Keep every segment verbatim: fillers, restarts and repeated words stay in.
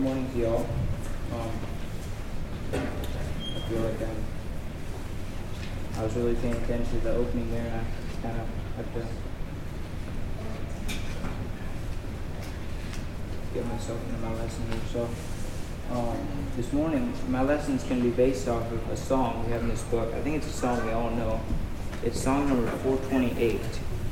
morning to y'all. Um, I feel like I'm, I was really paying attention to the opening there, and I kind of have to get myself into my lesson here. So, um, this morning, my lesson's going to be based off of a song we have in this book. I think it's a song we all know. It's song number four twenty-eight.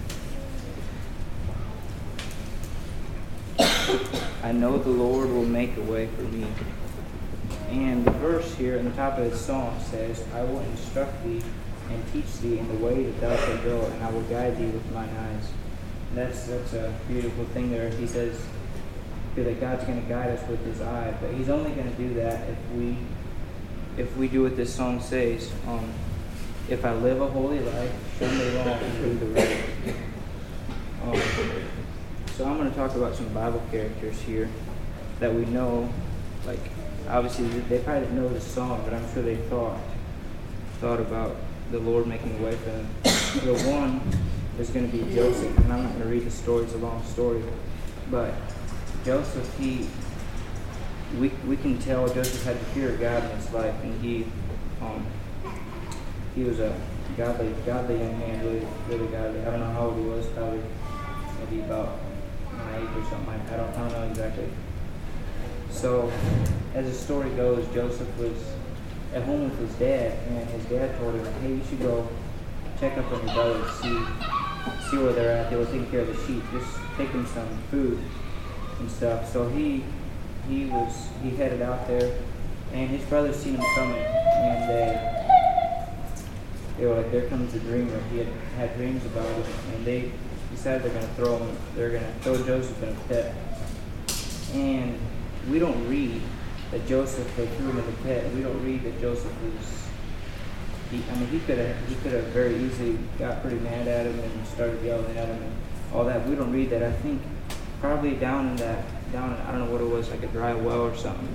I know the Lord will make a way for me. And the verse here in the top of the song says, I will instruct thee and teach thee in the way that thou shalt go, and I will guide thee with mine eyes. And that's that's a beautiful thing there. He says that God's going to guide us with his eye, but he's only going to do that if we if we do what this song says. Um, if I live a holy life, show me wrong and do the right. Um, so I'm going to talk about some Bible characters here that we know. Like, obviously, they probably didn't know the song, but I'm sure they thought thought about the Lord making a way for them. The one is going to be Joseph, and I'm not going to read the story; it's a long story. But Joseph, he we we can tell Joseph had the fear of God in his life, and he um he was a godly godly young man, really really godly. I don't know how old he was, probably maybe about my age or something. I don't I don't know exactly. So, as the story goes, Joseph was at home with his dad, and his dad told him, hey, you should go check up on your brothers, see see where they're at. They were taking care of the sheep. Just take them some food and stuff. So he he was he headed out there, and his brothers seen him coming, and they they were like, there comes the dreamer. He had had dreams about it, and they decided they're gonna throw him. They're gonna throw Joseph in a pit. And we don't read that Joseph, they threw him in the pit. We don't read that Joseph was. He, I mean, he could have he could have very easily got pretty mad at him and started yelling at him and all that. We don't read that. I think probably down in that down in, I don't know what it was, like a dry well or something.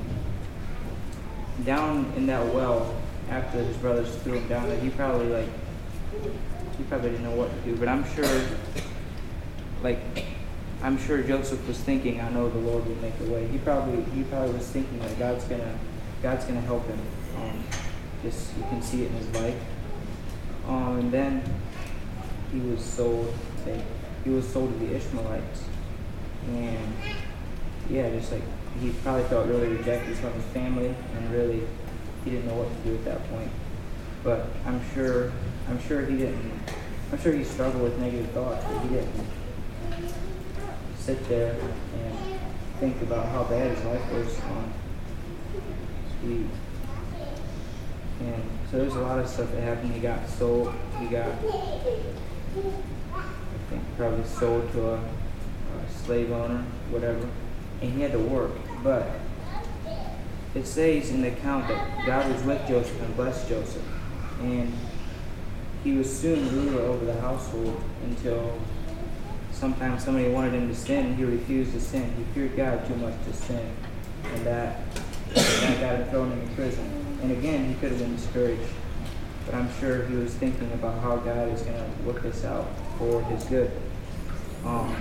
Down in that well, after his brothers threw him down there, he probably like he probably didn't know what to do. But I'm sure, like. I'm sure Joseph was thinking, I know the Lord will make a way. He probably he probably was thinking that God's gonna God's gonna help him. Um, just you can see it in his life. Um, and then he was sold. They, he was sold to the Ishmaelites, and yeah, just like he probably felt really rejected from his family, and really he didn't know what to do at that point. But I'm sure I'm sure he didn't. I'm sure he struggled with negative thoughts, but he didn't sit there and think about how bad his life was. Um, he, and so there's a lot of stuff that happened. He got sold. He got, I think, probably sold to a, a slave owner, whatever. And he had to work. But it says in the account that God was with Joseph and blessed Joseph. And he was soon ruler over the household until sometimes somebody wanted him to sin, and he refused to sin. He feared God too much to sin, and that that got him thrown into prison. And again, he could have been discouraged, but I'm sure he was thinking about how God is going to work this out for his good. Um,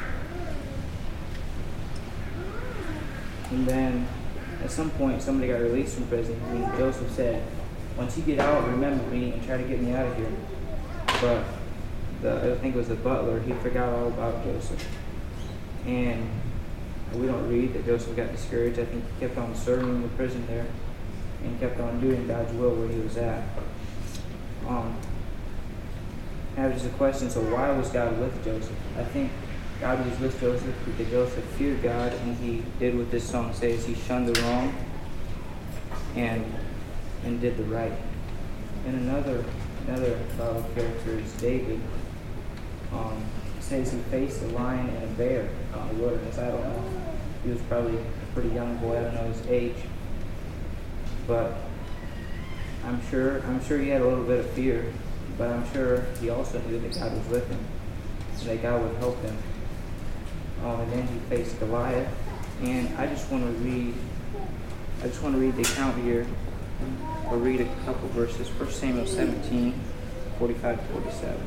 and then, at some point, somebody got released from prison, and Joseph said, "Once you get out, remember me and try to get me out of here." But The, I think it was the butler, he forgot all about Joseph. And we don't read that Joseph got discouraged. I think he kept on serving in the prison there and kept on doing God's will where he was at. Um, I have just a question, so why was God with Joseph? I think God was with Joseph because Joseph feared God, and he did what this song says. He shunned the wrong and and did the right. And another another Bible character is David. Um, it says he faced a lion and a bear out in the wilderness. I don't know. He was probably a pretty young boy. I don't know his age, but I'm sure I'm sure he had a little bit of fear. But I'm sure he also knew that God was with him, and that God would help him. Um, and then he faced Goliath. And I just want to read. I just want to read the account here, or read a couple verses. First Samuel seventeen, forty-five to forty-seven.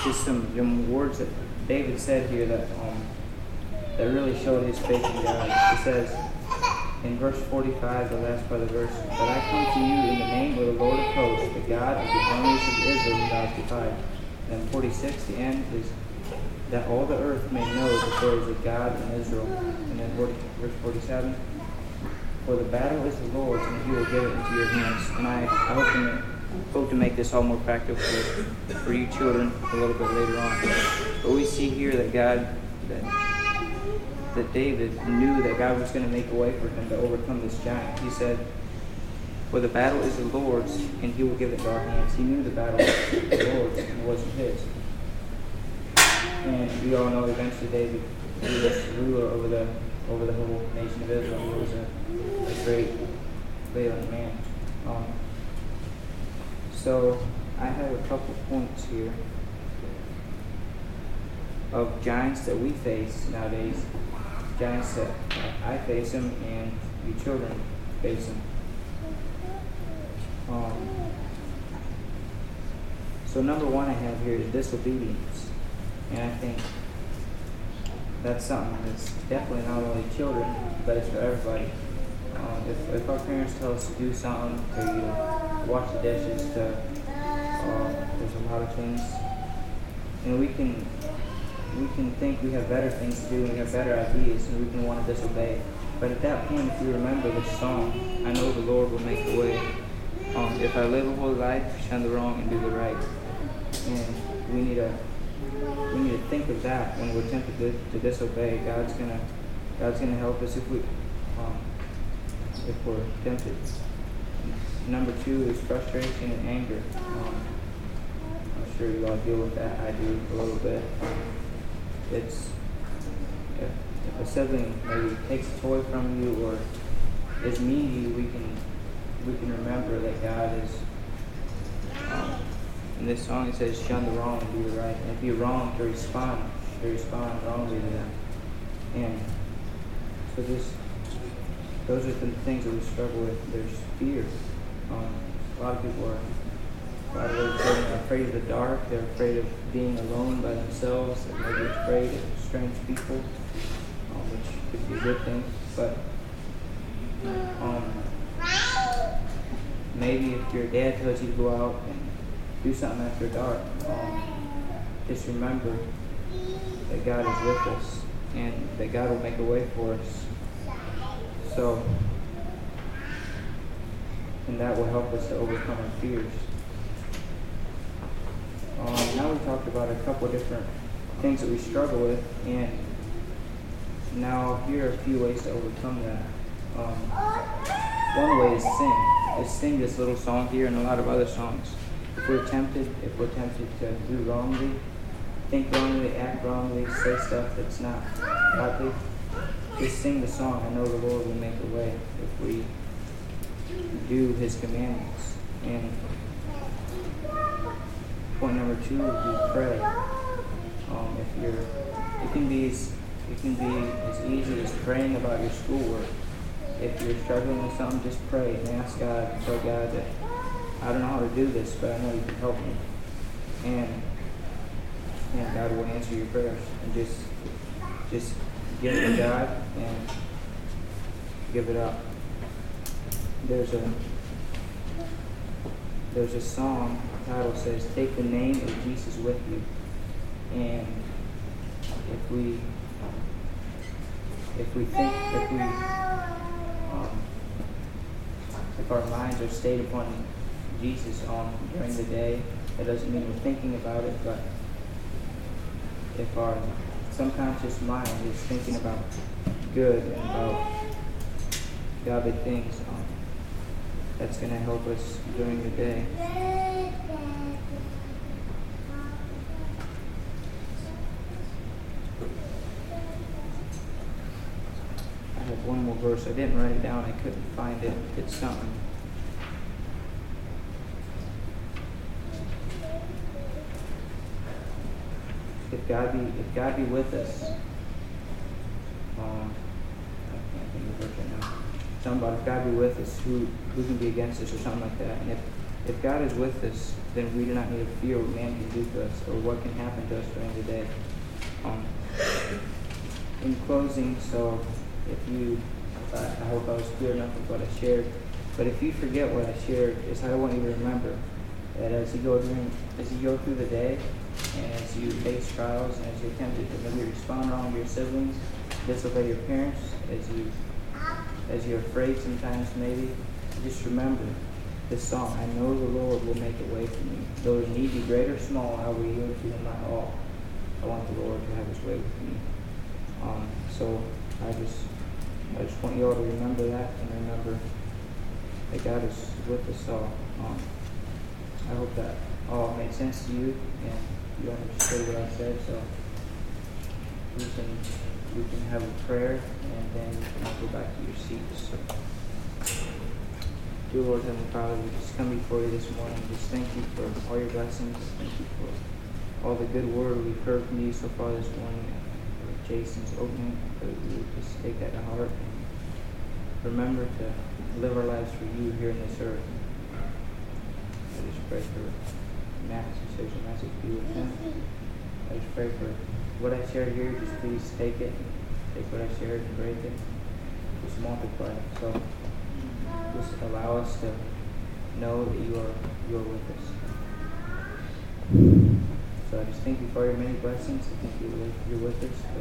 just some, some words that David said here that um, that really showed his faith in God. It says in verse forty-five, the last part of the verse, "But I come to you in the name of the Lord of hosts, the God of the armies of Israel, whom thou hast defied." And forty-six, the end is, "That all the earth may know that there is a God in Israel." And then verse forty-seven, "For the battle is the Lord's, and he will give it into your hands." And I, I hope, to, hope to make this all more practical for, for you children a little bit later on. But we see here that God, that, that David knew that God was going to make a way for him to overcome this giant. He said, "For the battle is the Lord's, and he will give it to our hands." He knew the battle was the Lord's, and it wasn't his. And we all know eventually David, he was ruler over the over the whole nation of Israel. He was a, a great, valiant man. Um, so I have a couple points here of giants that we face nowadays. Giants that I face them and you children face them. Um, so number one I have here is disobedience. And I think that's something that's definitely not only children, but it's for everybody. Um, if, if our parents tell us to do something, to you know, wash the dishes, to uh, there's a lot of things, and we can we can think we have better things to do and we have better ideas, and we can want to disobey. But at that point, if you remember this song, "I know the Lord will make a way. Um, if I live a holy life, shun the wrong and do the right." And we need to we need to think of that when we're tempted to, to disobey. God's gonna God's gonna help us if we um, if we're tempted. Number two is frustration and anger. Um, I'm sure you all deal with that. I do a little bit. It's if, if a sibling maybe takes a toy from you or is mean to you, we can we can remember that God is. Um, in this song it says, "Shun the wrong and do the right." And if you're wrong, to respond, to respond wrongly to that. And so this, those are the things that we struggle with. There's fear. Um, a lot of people are. A lot of little children are afraid of the dark. They're afraid of being alone by themselves. They're maybe afraid of strange people, um, which could be a good thing. But um, maybe if your dad tells you to go out and do something after dark, um, just remember that God is with us and that God will make a way for us. So, and that will help us to overcome our fears. Um, now we talked about a couple of different things that we struggle with, and now here are a few ways to overcome that. Um, one way is sing. Is sing this little song here and a lot of other songs. If we're tempted, if we're tempted to do wrongly, think wrongly, act wrongly, say stuff that's not godly, just sing the song, "I know the Lord will make a way," if we do His commandments. And point number two would be pray. Um, if you're, it can be as, it can be as easy as praying about your schoolwork. If you're struggling with something, just pray and ask God, tell God that I don't know how to do this, but I know you can help me. And and God will answer your prayers. And just just give it to God and give it up. There's a there's a song, the title says, "Take the name of Jesus with you." And if we if we think if we um, if our minds are stayed upon Jesus on during the day, that doesn't mean we're thinking about it, but if our subconscious mind is thinking about good and about godly things, um, that's going to help us during the day. I have one more verse. I didn't write it down. I couldn't find it. It's something. If God be, if God be with us, um, I can't think of the verse right now. Something about if God be with us, who who can be against us, or something like that. And if If God is with us, then we do not need to fear what man can do to us or what can happen to us during the day. Um, in closing, so if you, I, I hope I was clear enough with what I shared, but if you forget what I shared, is I want you to remember that as you go during, as you go through the day, and as you face trials, and as you're tempted to maybe respond wrong to your siblings, disobey your parents, as you, as you're afraid sometimes maybe, just remember this song. I know the Lord will make a way for me. Though the need be great or small, I will yield to Him my all. I want the Lord to have His way with me. Um, so I just, I just want you all to remember that, and remember that God is with us all. Um, I hope that all made sense to you, and you understood what I said. So we can we can have a prayer, and then you can go back to your seats. So, dear Lord Heavenly Father, we just come before you this morning. Just thank you for all your blessings. Thank you for all the good word we've heard from you so far this morning. For Jason's opening, that we would just take that to heart and remember to live our lives for you here in this earth. I just pray for Max, who shares a message, be with him. I just pray for what I shared here. Just please take it, take what I shared and break it. Just multiply it. So just allow us to know that you are you are with us. So I just thank you for your many blessings. I thank you that you're with us. To